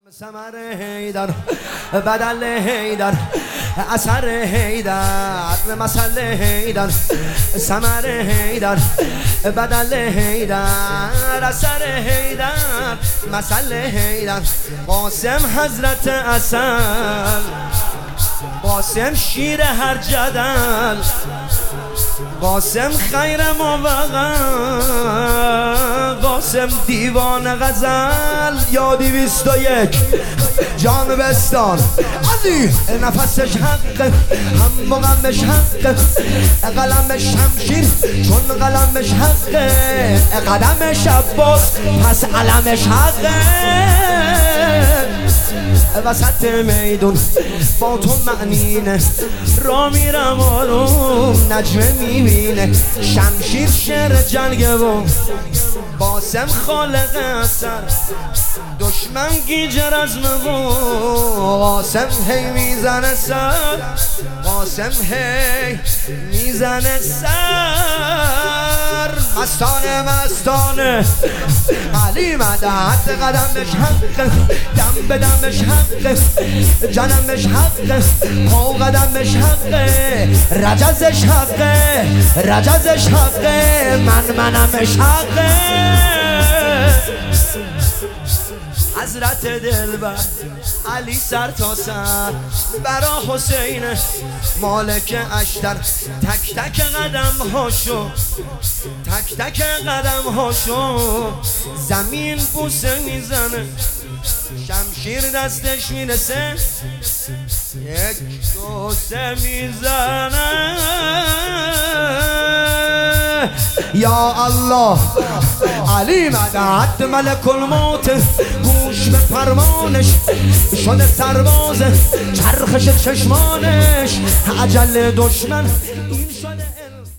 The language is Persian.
ثمر حیدر بدل حیدر اثر حیدر مثل حیدر ثمر حیدر بدل حیدر اثر حیدر مثل حیدر قاسم حضرت اصل قاسم شیر هر جدل قاسم خیر موقع قاسم دیوان غزل یا 201 جان بستان علی نفسش حق هم غمش حق قلمش شمشیر چون قلمش حق قدمش عباس پس علمش حق وسط میدون با تو معنینه را میرم آروم نجمه میبینه شمشیر شعر جنگه و قاسم خالق اثر دشمن گیجه رزمه و قاسم هی میزنه سر قاسم هی میزنه سر مستانه علی مدد قدمش حق دم به دمش حق جنمش حق پا قدمش حق رجزش حق رجزش حق منمش حق حضرت دلبر علی سر تا سر برا حسین مالک اشتر تک تک قدم هاشو تک تک قدم هاشو زمین بوسه میزنه شمشیر دستش میرسه یک بوسه میزنه یا الله علی مدد ملک الموت گوش به فرمانش شده سرباز چرخش چشمانش اجل دشمن این شده